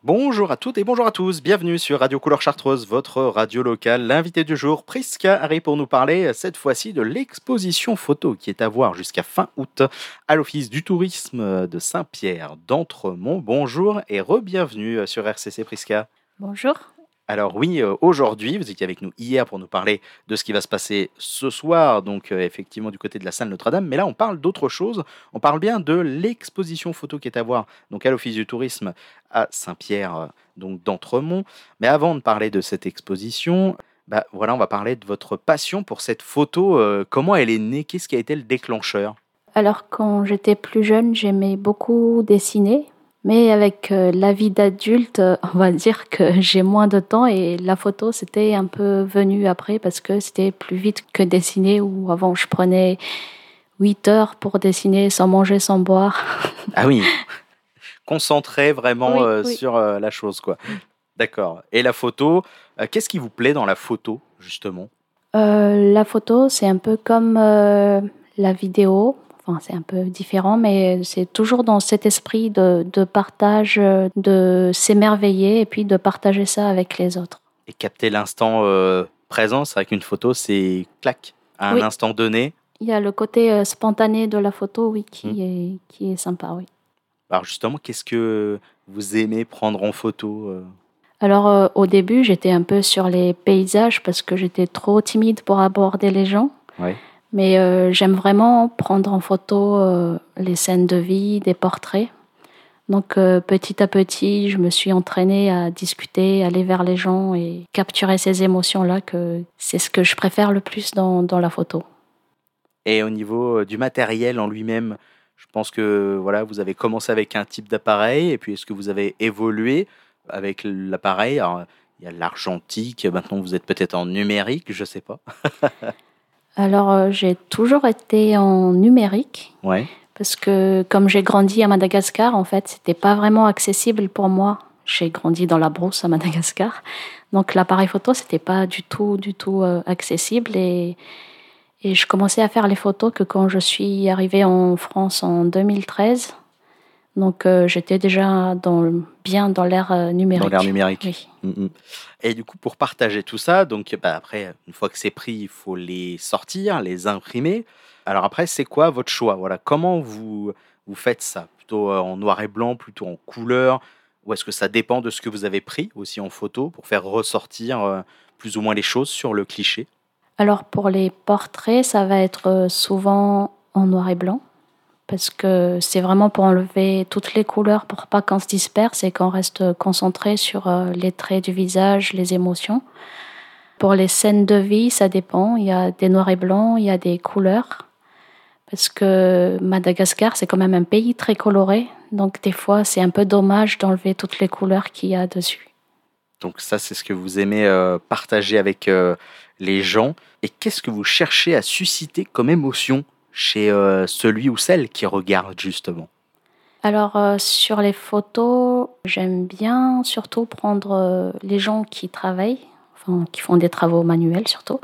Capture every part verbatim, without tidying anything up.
Bonjour à toutes et bonjour à tous, bienvenue sur Radio Couleur Chartreuse, votre radio locale. L'invité du jour, Prisca arrive pour nous parler cette fois-ci de l'exposition photo qui est à voir jusqu'à fin août à l'Office du tourisme de Saint-Pierre d'Entremont. Bonjour et re-bienvenue sur R C C Prisca. Bonjour. Alors oui, euh, aujourd'hui, vous étiez avec nous hier pour nous parler de ce qui va se passer ce soir, donc euh, effectivement du côté de la salle Notre-Dame, mais là on parle d'autre chose, on parle bien de l'exposition photo qui est à voir donc à l'Office du tourisme à Saint-Pierre, euh, donc d'Entremont. Mais avant de parler de cette exposition, bah voilà, on va parler de votre passion pour cette photo, euh, comment elle est née, qu'est-ce qui a été le déclencheur? Alors, quand j'étais plus jeune, j'aimais beaucoup dessiner, mais avec euh, la vie d'adulte, euh, on va dire que j'ai moins de temps et la photo, c'était un peu venu après parce que c'était plus vite que dessiner où avant je prenais huit heures pour dessiner sans manger, sans boire. Ah oui, concentré vraiment Oui, euh, oui. sur euh, la chose, quoi. D'accord. Et la photo, euh, qu'est-ce qui vous plaît dans la photo, justement? Euh, la photo, c'est un peu comme euh, la vidéo. Enfin, c'est un peu différent, mais c'est toujours dans cet esprit de, de partage, euh, de s'émerveiller et puis de partager ça avec les autres. Et capter l'instant euh, présent, c'est vrai qu'une photo, c'est clac, à un Oui, instant donné. il y a le côté euh, spontané de la photo, oui, Hmm. qui est, qui est sympa, oui. Alors justement, qu'est-ce que vous aimez prendre en photo euh Alors, euh, au début, j'étais un peu sur les paysages parce que j'étais trop timide pour aborder les gens. Ouais. Mais euh, j'aime vraiment prendre en photo euh, les scènes de vie, des portraits. Donc euh, petit à petit, je me suis entraînée à discuter, aller vers les gens et capturer ces émotions-là, que c'est ce que je préfère le plus dans, dans la photo. Et au niveau euh, du matériel en lui-même, je pense que voilà, vous avez commencé avec un type d'appareil, et puis est-ce que vous avez évolué avec l'appareil? Alors, il y a l'argentique, maintenant vous êtes peut-être en numérique, je sais pas. Alors euh, j'ai toujours été en numérique Ouais. parce que comme j'ai grandi à Madagascar, en fait, c'était pas vraiment accessible pour moi. J'ai grandi dans la brousse à Madagascar, donc l'appareil photo, c'était pas du tout, du tout euh, accessible et Et je commençais à faire les photos que quand je suis arrivée en France en deux mille treize. Donc euh, j'étais déjà dans, le- bien dans l'ère euh, Dans l'ère numérique. numérique. Oui. Mmh mh. Et du coup, pour partager tout ça, donc bah, après, une fois que c'est pris, il faut les sortir, les imprimer. Alors après, c'est quoi votre choix? Voilà, comment vous vous faites ça? Plutôt, heu, en noir et blanc, plutôt en couleur? Ou est-ce que ça dépend de ce que vous avez pris aussi en photo pour faire ressortir, heu, plus ou moins les choses sur le cliché? Alors pour les portraits, ça va être euh, souvent en noir et blanc parce que c'est vraiment pour enlever toutes les couleurs pour pas qu'on se disperse et qu'on reste concentré sur euh, les traits du visage, les émotions. Pour les scènes de vie, ça dépend. Il y a des noirs et blancs, il y a des couleurs. Parce que Madagascar, c'est quand même un pays très coloré. Donc, des fois, c'est un peu dommage d'enlever toutes les couleurs qu'il y a dessus. Donc ça, c'est ce que vous aimez, heu, partager avec, heu, les gens. Et qu'est-ce que vous cherchez à susciter comme émotion chez, heu, celui ou celle qui regarde justement? Alors, euh, sur les photos, j'aime bien surtout prendre euh, les gens qui travaillent, enfin, qui font des travaux manuels surtout.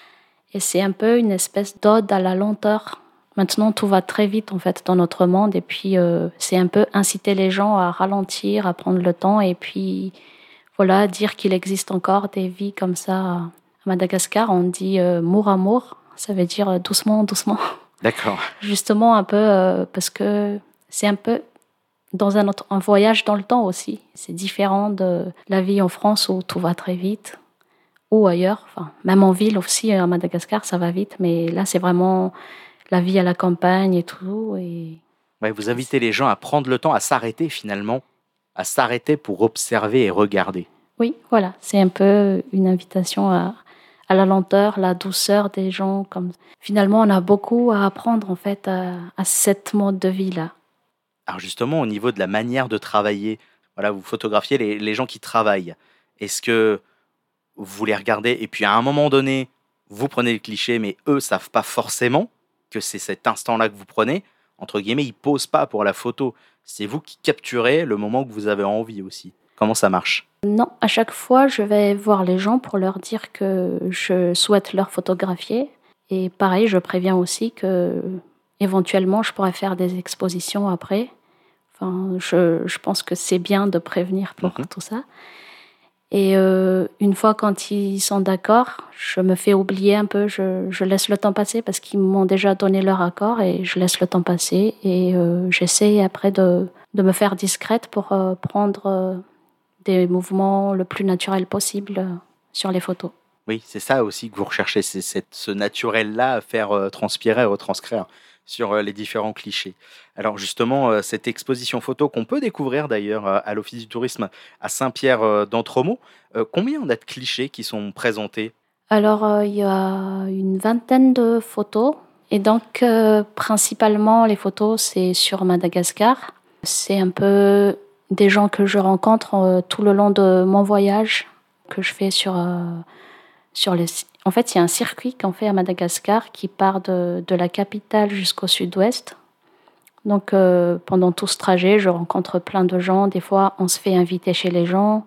Et c'est un peu une espèce d'ode à la lenteur. Maintenant, tout va très vite en fait dans notre monde. Et puis, euh, c'est un peu inciter les gens à ralentir, à prendre le temps et puis voilà, dire qu'il existe encore des vies comme ça. À Madagascar, on dit euh, mour à mour, ça veut dire euh, doucement, doucement. D'accord. Justement, un peu euh, parce que c'est un peu dans un, autre, un voyage dans le temps aussi. C'est différent de la vie en France où tout va très vite ou ailleurs. Enfin, même en ville aussi, à Madagascar, ça va vite, mais là, c'est vraiment la vie à la campagne et tout. Et Ouais, vous invitez les gens à prendre le temps, à s'arrêter finalement, à s'arrêter pour observer et regarder. oui, voilà, c'est un peu une invitation à, à la lenteur, la douceur des gens. Comme finalement, on a beaucoup à apprendre en fait à, à cette mode de vie là. Alors justement, au niveau de la manière de travailler, voilà, vous photographiez les, les gens qui travaillent. Est-ce que vous les regardez et puis à un moment donné, vous prenez le cliché, mais eux savent pas forcément que c'est cet instant-là que vous prenez. Entre guillemets, ils posent pas pour la photo. C'est vous qui capturez le moment que vous avez envie aussi. Comment ça marche? Non, à chaque fois, je vais voir les gens pour leur dire que je souhaite leur photographier. Et pareil, je préviens aussi que éventuellement, je pourrais faire des expositions après. Enfin, je, je pense que c'est bien de prévenir pour Mhm. tout ça. Et euh, une fois quand ils sont d'accord, je me fais oublier un peu, je, je laisse le temps passer parce qu'ils m'ont déjà donné leur accord et je laisse le temps passer et euh, j'essaie après de, de me faire discrète pour euh, prendre euh, des mouvements le plus naturel possible euh, sur les photos. Oui, c'est ça aussi que vous recherchez, c'est cette- ce naturel-là à faire euh, transpirer, retranscrire sur euh, les différents clichés. Alors justement, euh, cette exposition photo qu'on peut découvrir d'ailleurs euh, à l'Office du tourisme à Saint-Pierre euh, d'Entremont, euh, combien on a de clichés qui sont présentés? Alors, euh, il y a une vingtaine de photos. Et donc, euh, principalement, les photos, c'est sur Madagascar. C'est un peu des gens que je rencontre euh, tout le long de mon voyage, que je fais sur, euh, sur les... En fait, il y a un circuit qu'on fait à Madagascar qui part de, de la capitale jusqu'au sud-ouest. Donc, euh, pendant tout ce trajet, je rencontre plein de gens. Des fois, on se fait inviter chez les gens.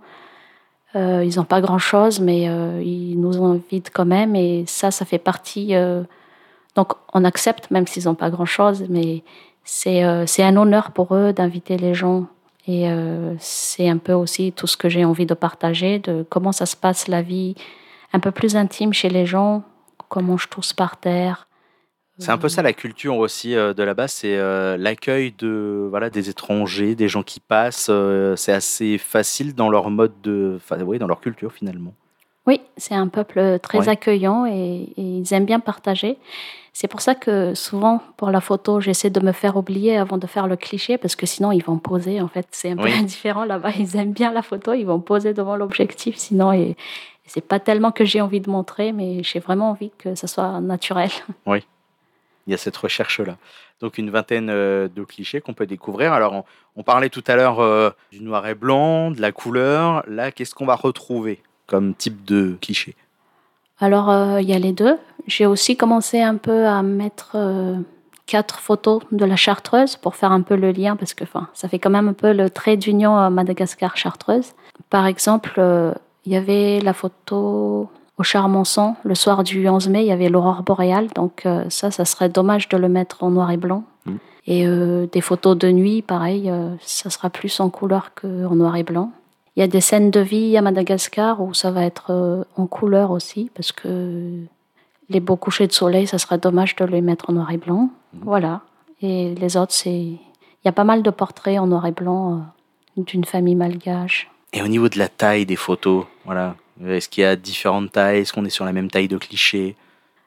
Euh, ils n'ont pas grand-chose, mais euh, ils nous invitent quand même. Et ça, ça fait partie. euh, Donc, on accepte, même s'ils n'ont pas grand-chose, mais c'est euh, c'est un honneur pour eux d'inviter les gens. Et euh, c'est un peu aussi tout ce que j'ai envie de partager, de comment ça se passe la vie un peu plus intime chez les gens, comment on mange tous par terre. C'est un peu ça la culture aussi euh, de là-bas, c'est euh, l'accueil de voilà des étrangers, des gens qui passent. Euh, c'est assez facile dans leur mode de, enfin, oui, dans leur culture finalement. Oui, c'est un peuple très Ouais. accueillant et, et ils aiment bien partager. C'est pour ça que souvent, pour la photo, j'essaie de me faire oublier avant de faire le cliché, parce que sinon, ils vont poser. En fait, c'est un peu Oui. différent là-bas. Ils aiment bien la photo, ils vont poser devant l'objectif. Sinon, et, et c'est pas tellement que j'ai envie de montrer, mais j'ai vraiment envie que ça soit naturel. Oui. Il y a cette recherche-là. Donc une vingtaine euh, de clichés qu'on peut découvrir. Alors on, on parlait tout à l'heure euh, du noir et blanc, de la couleur. Là, qu'est-ce qu'on va retrouver comme type de cliché? Alors, euh, il y a les deux. J'ai aussi commencé un peu à mettre euh, quatre photos de la Chartreuse pour faire un peu le lien, parce que enfin, ça fait quand même un peu le trait d'union à Madagascar-Chartreuse. Par exemple, euh, il y avait la photo au Charmonson, le soir du onze mai, il y avait l'aurore boréale, donc euh, ça, ça serait dommage de le mettre en noir et blanc. Mm. Et euh, des photos de nuit, pareil, euh, ça sera plus en couleur qu'en noir et blanc. Il y a des scènes de vie à Madagascar où ça va être euh, en couleur aussi, parce que les beaux couchers de soleil, ça serait dommage de les mettre en noir et blanc. Mm. Voilà. Et les autres, c'est... Il y a pas mal de portraits en noir et blanc euh, d'une famille malgache. Et au niveau de la taille des photos, voilà. Est-ce qu'il y a différentes tailles? Est-ce qu'on est sur la même taille de cliché?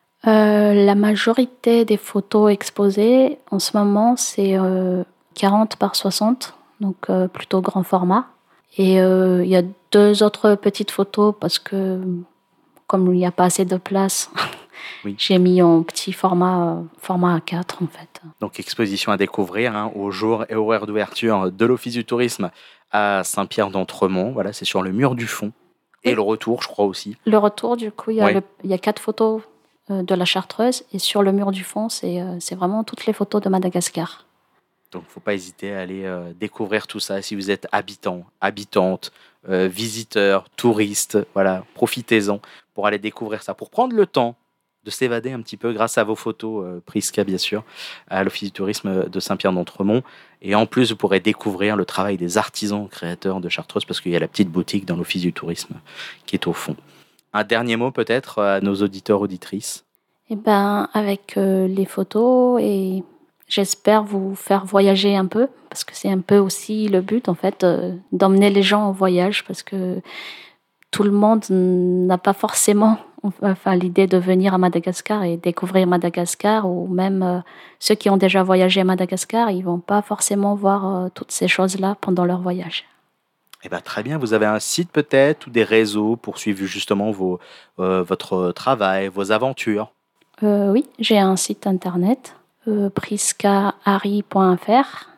Euh, la majorité des photos exposées en ce moment, c'est euh, quarante par soixante, donc euh, plutôt grand format. Et euh, il y a deux autres petites photos parce que, comme il n'y a pas assez de place, Oui. j'ai mis en petit format, euh, format A quatre en fait. Donc exposition à découvrir hein, au jour et horaire d'ouverture de l'Office du tourisme à Saint-Pierre d'Entremont. Voilà, c'est sur le mur du fond. Et Oui. le retour, je crois aussi. Le retour, du coup, il y a, Ouais. le- il y a quatre photos euh, de la Chartreuse et sur le mur du fond, c'est euh, c'est vraiment toutes les photos de Madagascar. Donc, il ne faut pas hésiter à aller euh, découvrir tout ça si vous êtes habitant, habitante, euh, visiteur, touriste. Voilà, profitez-en pour aller découvrir ça, pour prendre le temps de s'évader un petit peu grâce à vos photos, euh, Prisca, bien sûr, à l'Office du tourisme de Saint-Pierre d'Entremont. Et en plus, vous pourrez découvrir le travail des artisans créateurs de Chartreuse parce qu'il y a la petite boutique dans l'Office du tourisme qui est au fond. Un dernier mot peut-être à nos auditeurs, auditrices. Et ben, avec euh, les photos et j'espère vous faire voyager un peu parce que c'est un peu aussi le but en fait euh, d'emmener les gens en voyage parce que tout le monde n'a pas forcément enfin, l'idée de venir à Madagascar et découvrir Madagascar ou même euh, ceux qui ont déjà voyagé à Madagascar, ils vont pas forcément voir euh, toutes ces choses-là pendant leur voyage. Eh ben, très bien, vous avez un site peut-être ou des réseaux pour suivre justement vos, euh, votre travail, vos aventures. Euh, oui, j'ai un site internet, euh, priscahari point f r.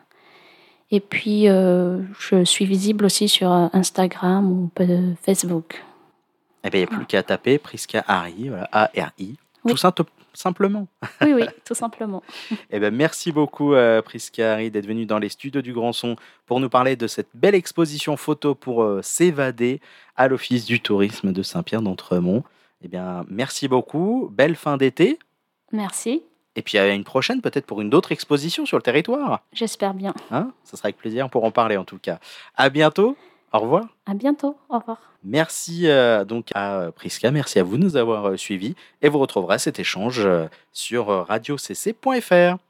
Et puis, euh, je suis visible aussi sur Instagram ou euh, Facebook. Eh bien, il n'y a plus qu'à taper Prisca Hari, voilà, A R I, Oui. tout simple- simplement. Oui, oui, tout simplement. Eh ben, merci beaucoup, euh, Prisca Hari, d'être venue dans les studios du Grand Son pour nous parler de cette belle exposition photo pour euh, s'évader à l'Office du tourisme de Saint-Pierre d'Entremont. Eh bien, merci beaucoup, belle fin d'été. Merci. Et puis à une prochaine, peut-être pour une autre exposition sur le territoire. J'espère bien. Hein, ça sera avec plaisir pour en parler en tout cas. À bientôt. Au revoir. À bientôt. Au revoir. Merci euh, donc à Prisca, merci à vous de nous avoir euh, suivis et vous retrouverez cet échange euh, sur euh, radio c c point f r.